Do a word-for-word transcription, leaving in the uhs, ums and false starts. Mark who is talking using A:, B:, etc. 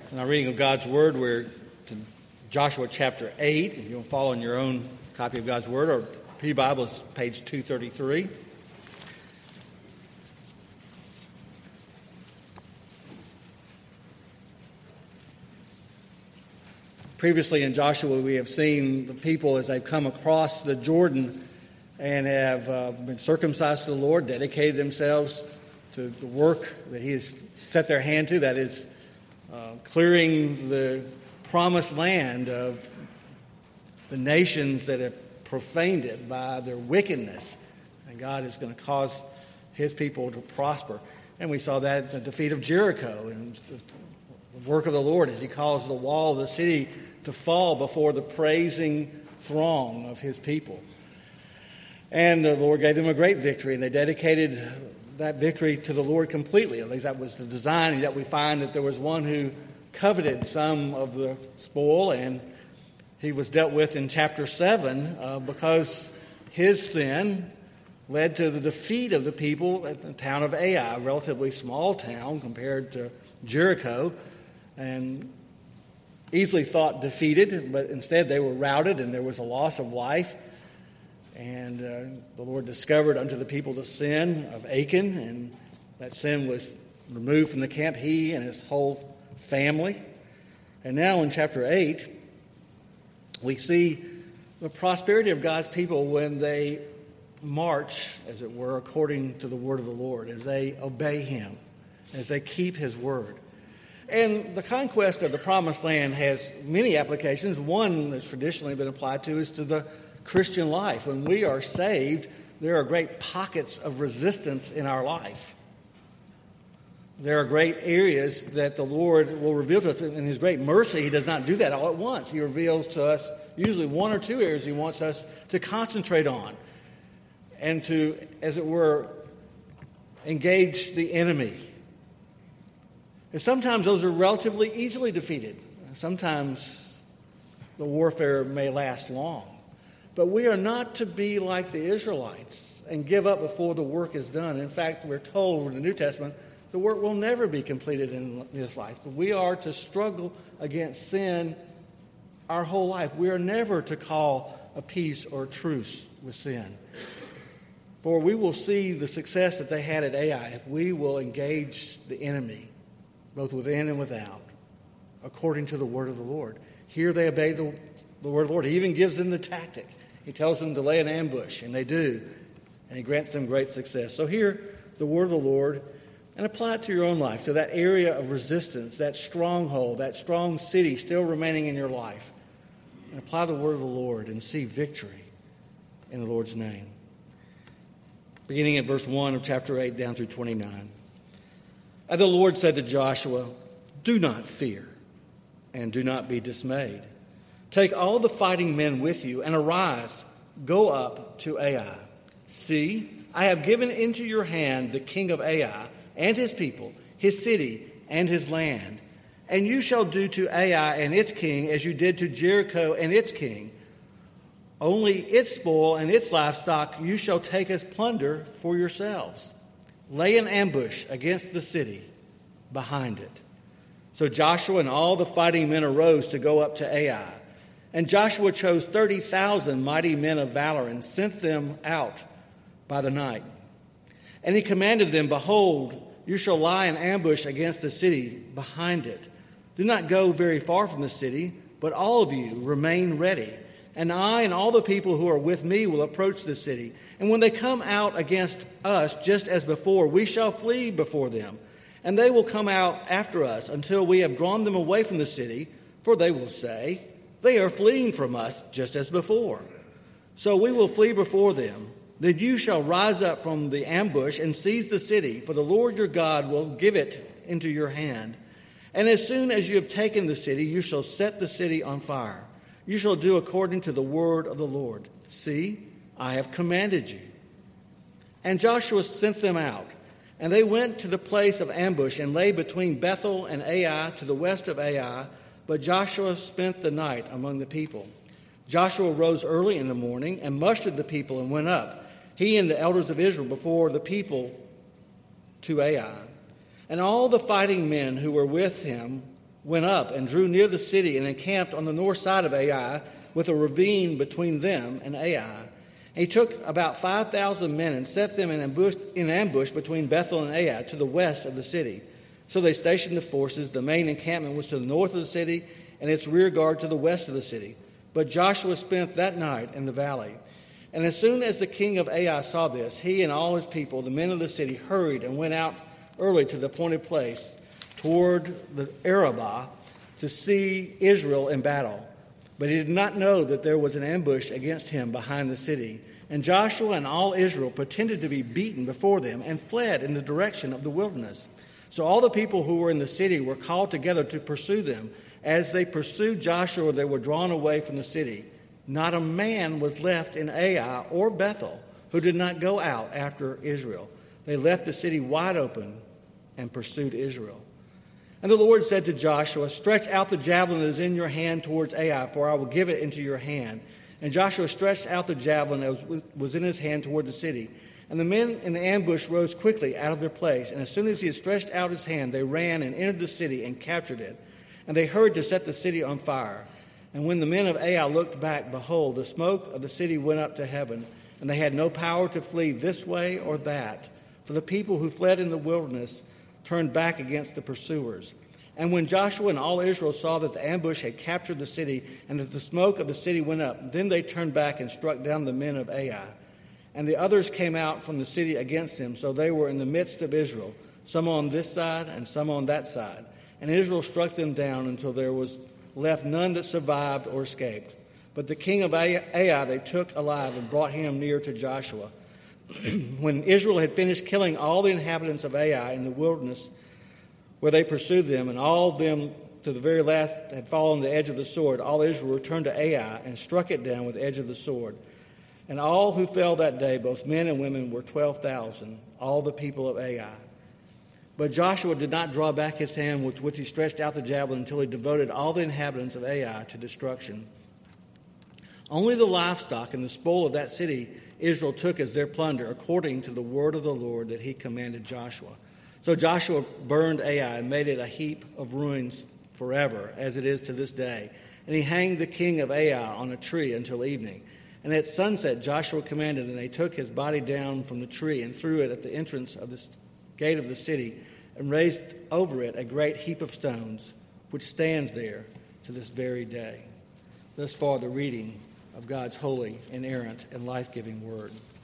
A: In our reading of God's Word, we're in Joshua chapter eight. If you'll follow in your own copy of God's Word, or P Bible, it's page two thirty-three. Previously in Joshua, we have seen the people as they've come across the Jordan and have uh, been circumcised to the Lord, dedicated themselves to the work that He has set their hand to, that is uh, clearing the promised land of the nations that have profaned it by their wickedness. And God is going to cause His people to prosper. And we saw that at the defeat of Jericho and the work of the Lord as He caused the wall of the city to fall before the praising throng of His people. And the Lord gave them a great victory, and they dedicated that victory to the Lord completely. At least that was the design, and yet we find that there was one who coveted some of the spoil, and he was dealt with in chapter seven uh, because his sin led to the defeat of the people at the town of Ai, a relatively small town compared to Jericho, and easily thought defeated, but instead they were routed and there was a loss of life. And uh, the Lord discovered unto the people the sin of Achan, and that sin was removed from the camp, he and his whole family. And now in chapter eight, we see the prosperity of God's people when they march, as it were, according to the word of the Lord, as they obey Him, as they keep His word. And the conquest of the Promised Land has many applications. One that's traditionally been applied to is to the Christian life. When we are saved, there are great pockets of resistance in our life. There are great areas that the Lord will reveal to us. In His great mercy, He does not do that all at once. He reveals to us usually one or two areas He wants us to concentrate on and to, as it were, engage the enemy. And sometimes those are relatively easily defeated. Sometimes the warfare may last long. But we are not to be like the Israelites and give up before the work is done. In fact, we're told in the New Testament, the work will never be completed in this life. But we are to struggle against sin our whole life. We are never to call a peace or a truce with sin. For we will see the success that they had at Ai if we will engage the enemy, both within and without, according to the word of the Lord. Here they obey the, the word of the Lord. He even gives them the tactic. He tells them to lay an ambush, and they do. And He grants them great success. So hear the word of the Lord and apply it to your own life, to that area of resistance, that stronghold, that strong city still remaining in your life. And apply the word of the Lord and see victory in the Lord's name. Beginning at verse one of chapter eight down through twenty-nine. And the Lord said to Joshua, "Do not fear, and do not be dismayed. Take all the fighting men with you, and arise, go up to Ai. See, I have given into your hand the king of Ai and his people, his city, and his land. And you shall do to Ai and its king as you did to Jericho and its king. Only its spoil and its livestock you shall take as plunder for yourselves. Lay an ambush against the city behind it." So Joshua and all the fighting men arose to go up to Ai. And Joshua chose thirty thousand mighty men of valor and sent them out by the night. And he commanded them, "Behold, you shall lie in ambush against the city behind it. Do not go very far from the city, but all of you remain ready. And I and all the people who are with me will approach the city. And when they come out against us, just as before, we shall flee before them. And they will come out after us until we have drawn them away from the city, for they will say, 'They are fleeing from us just as before.' So we will flee before them. Then you shall rise up from the ambush and seize the city, for the Lord your God will give it into your hand. And as soon as you have taken the city, you shall set the city on fire. You shall do according to the word of the Lord. See, I have commanded you." And Joshua sent them out, and they went to the place of ambush and lay between Bethel and Ai to the west of Ai, but Joshua spent the night among the people. Joshua rose early in the morning and mustered the people and went up, he and the elders of Israel, before the people to Ai. And all the fighting men who were with him went up and drew near the city and encamped on the north side of Ai, with a ravine between them and Ai. And he took about five thousand men and set them in ambush, in ambush between Bethel and Ai to the west of the city. So they stationed the forces. The main encampment was to the north of the city, and its rear guard to the west of the city. But Joshua spent that night in the valley. And as soon as the king of Ai saw this, he and all his people, the men of the city, hurried and went out early to the appointed place toward the Arabah to see Israel in battle. But he did not know that there was an ambush against him behind the city. And Joshua and all Israel pretended to be beaten before them and fled in the direction of the wilderness. So all the people who were in the city were called together to pursue them. As they pursued Joshua, they were drawn away from the city. Not a man was left in Ai or Bethel who did not go out after Israel. They left the city wide open and pursued Israel. And the Lord said to Joshua, "Stretch out the javelin that is in your hand towards Ai, for I will give it into your hand." And Joshua stretched out the javelin that was in his hand toward the city. And the men in the ambush rose quickly out of their place. And as soon as he had stretched out his hand, they ran and entered the city and captured it. And they hurried to set the city on fire. And when the men of Ai looked back, behold, the smoke of the city went up to heaven, and they had no power to flee this way or that. For the people who fled in the wilderness turned back against the pursuers. And when Joshua and all Israel saw that the ambush had captured the city and that the smoke of the city went up, then they turned back and struck down the men of Ai. And the others came out from the city against them, so they were in the midst of Israel, some on this side and some on that side. And Israel struck them down until there was left none that survived or escaped. But the king of Ai they took alive and brought him near to Joshua. When Israel had finished killing all the inhabitants of Ai in the wilderness where they pursued them, and all of them to the very last had fallen the edge of the sword, all Israel returned to Ai and struck it down with the edge of the sword. And all who fell that day, both men and women, were twelve thousand, all the people of Ai. But Joshua did not draw back his hand with which he stretched out the javelin until he devoted all the inhabitants of Ai to destruction. Only the livestock and the spoil of that city Israel took as their plunder, according to the word of the Lord that he commanded Joshua. So Joshua burned Ai and made it a heap of ruins forever, as it is to this day. And he hanged the king of Ai on a tree until evening. And at sunset Joshua commanded, and they took his body down from the tree and threw it at the entrance of the gate of the city, and raised over it a great heap of stones, which stands there to this very day. Thus far the reading of God's holy, inerrant, and life-giving word.